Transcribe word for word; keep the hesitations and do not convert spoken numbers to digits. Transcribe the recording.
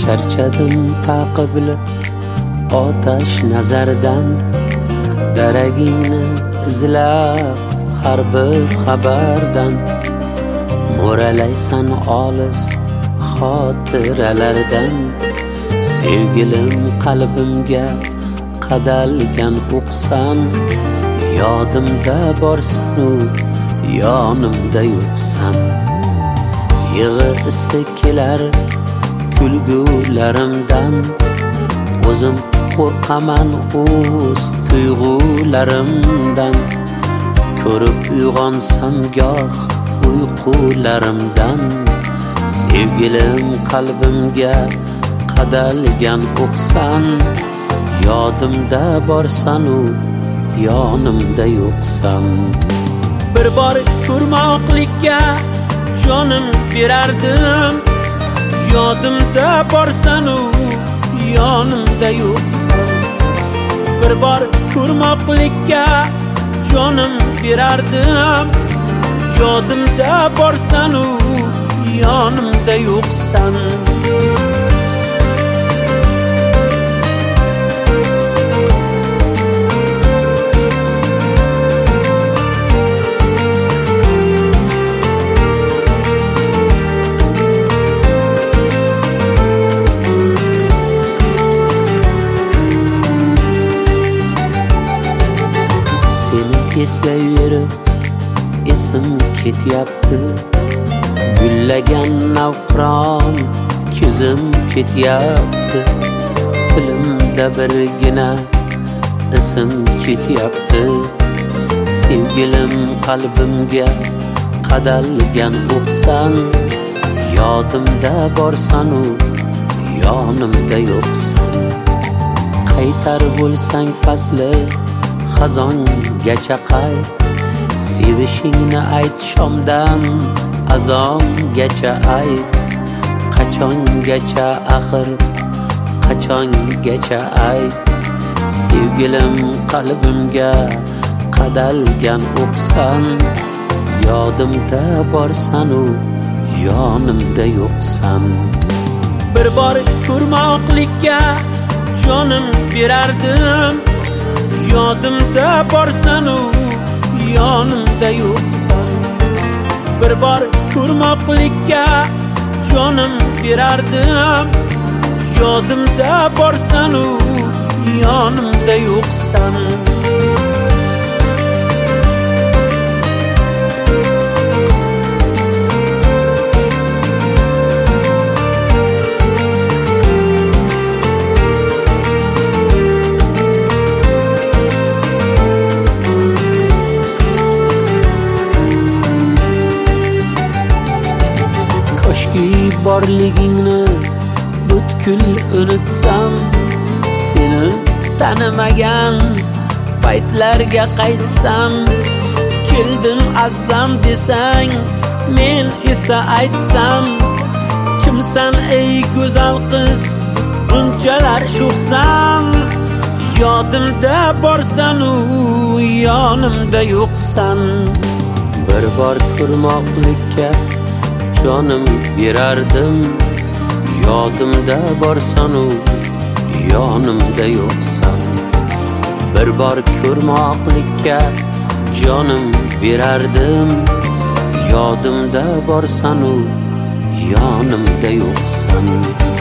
charchadim taqibli otash nazardan, daragingni izlab har bir xabardan, mo'ralaysan olis xotiralardan. Sevgilim qalbimga qadalgan o'qsan, yodimda borsan u yonimda yo'qsan. Yig'i istak kelar kulgularimdan, o'zim qo'rqaman o'z tuyg'ularimdan. Ko'rib uyg'onsam goh uyqularimdan, sevgilim qalbimga qadalgan o'qsan, yodimda borsan u yonimda yo'qsan. Bir bor ko'rmoqlikka jonim berardim, yodimda borsan u yonimda yo'qsan. Bir bor ko'rmoqlikka jonim berardim, yodimda borsan u yonimda yo'qsan. Esga yurib esim ketyapti, gullagan navqiron ko'zim ketyapti. Tilimda birgina ism ketyapti, sevgilim qalbimga qadalgan o'qsan, yodimda borsan u yonimda yo'qsan. Qaytar bo'lsang fasli xazongacha qayt, sevishingni ayt shomdan azongacha ayt. Qachongacha axir, qachongacha ayt, sevgilim qalbimga qadalgan o'qsan, yodimda borsan u yonimda yo'qsan. Bir bor ko'rmoqlikka jonim berardim, yodimda borsan u yonimda yo'qsan. Bir bor ko'rmoqlikka jonim berardim, yodimda borsan u yonimda yo'qsan. Koshki borligingni butkul unutsam, seni tanimagan paytlarga qaytsam. Keldim azam desang, men esa aytsam, kimsan ey go'zal qiz, bunchalar sho'xsan. Yodimda borsan u yonimda yo'qsan. Bir bor ko'rmoqlikka jonim berardim, yodimda borsan u yonimda yo'qsan. Bir bor ko'rmoqlikka jonim berardim, yodimda borsan u yonimda yo'qsan.